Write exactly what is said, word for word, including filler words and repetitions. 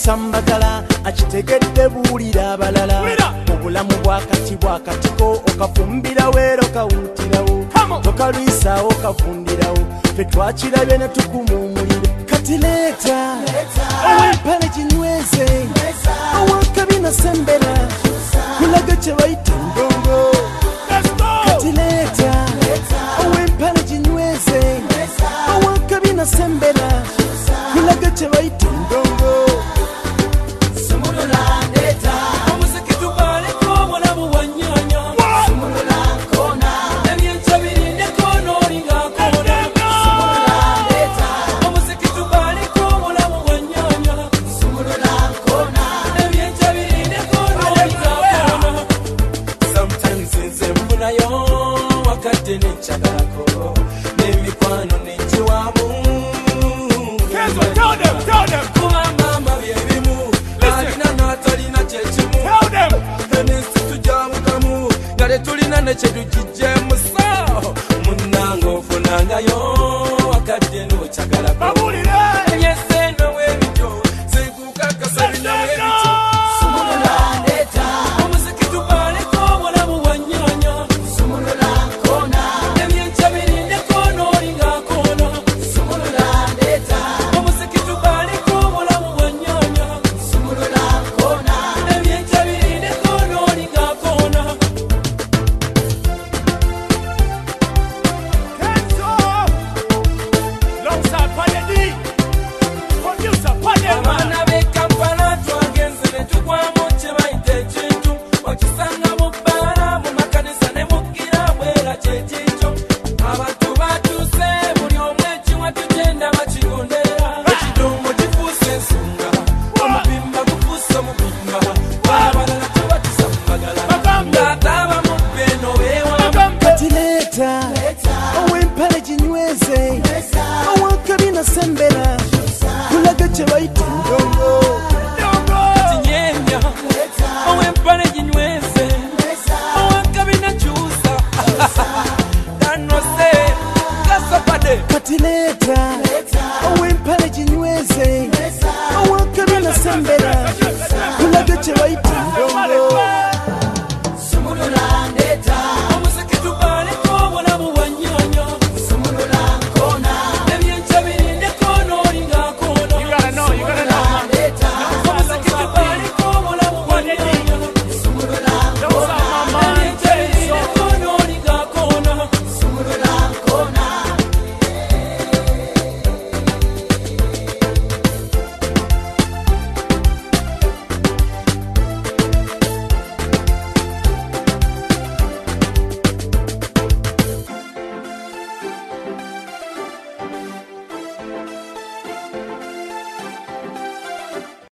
sambagala akitegedde buulira abalala obulamu bwakati bwakatiko okafumbira weero kawuutirawo tokalwisaawo kafundirawo fe twakirabye ne tukumuumulire kati leeta ow'empale ginyweze ow'akabina sembera kulaga kye bayita ndongo kati leeta ow'empale ginyweze ow'akabina sembera kulaga kye bayita ndongo ow'empale ginyweze ow'akabina sembera kulaga kye bayita ndongo ow'empale ginyweze ow'akabina kyusa danose gasopade kati leeta ow'empale ginyweze ow'akabina sembera kulaga kye bayita ndongo